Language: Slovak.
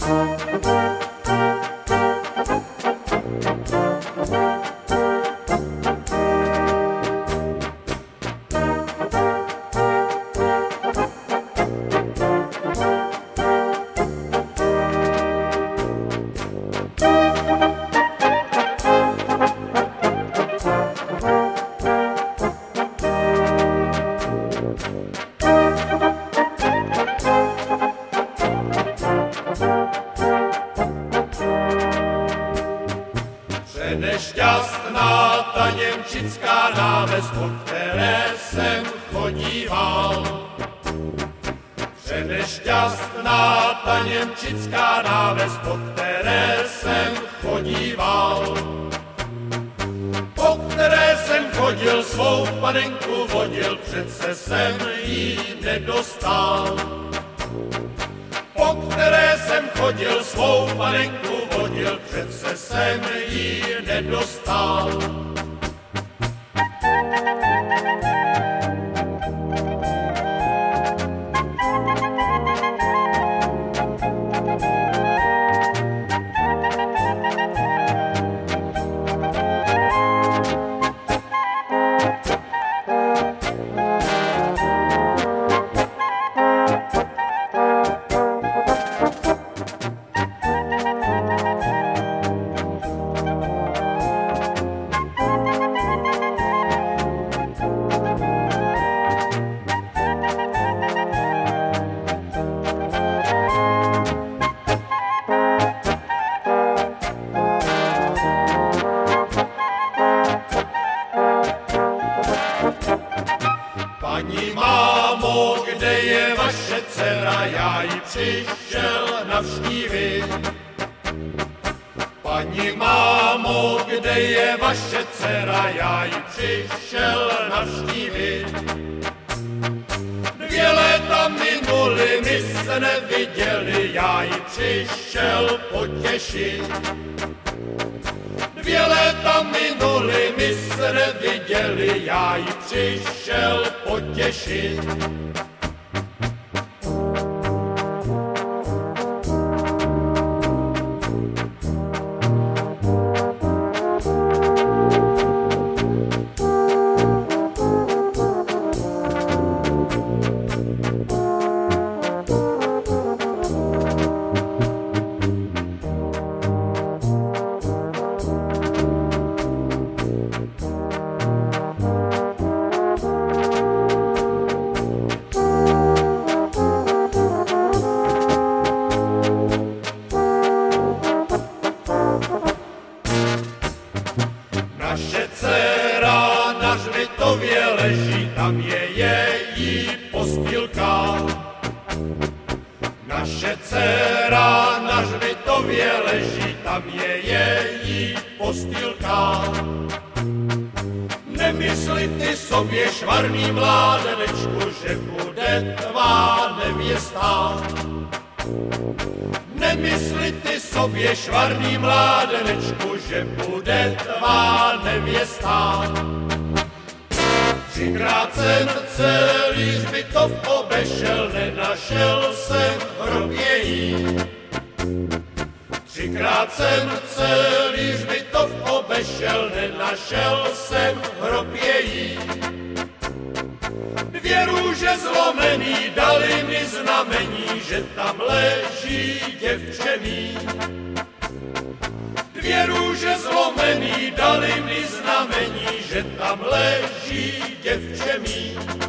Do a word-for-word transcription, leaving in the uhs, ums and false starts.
Nešťastná ta němčická náves, po které jsem chodíval. Přenešťastná ta němčická náves, po které jsem chodíval. Po které jsem chodil, svou panenku vodil, přece jsem jí nedostal. Po které jsem chodil, svou panenku vodil, přece jsem jí nedostal. Paní mámo, kde je vaše dcera, já ji přišel navštívit. Paní mámo, kde je vaše dcera, já ji přišel navštívit. Dvě léta minuly, my se neviděli, já ji přišel potěšit. Dvě léta minuly, my se neviděli, já ji přišel potěšit. Naše dcera na hřbitově leží, tam je její postýlka. Naše dcera na hřbitově leží, tam je její postýlka. Nemysli ty sobě, švarný mládenečku, že bude tvá nevěsta. Nemysli ty sobě, švarný mládenečku, že bude tvá nevěsta. Třikrát jsem celý hřbitov obešel, nenašel jsem hrob její. Třikrát jsem celý hřbitov obešel, nenašel jsem hrob její. Dvě růže zlomený dali mi znamení, že tam leží děvče mý. Dvě růže zlomený dali mi znamení, že tam leží děvče mý.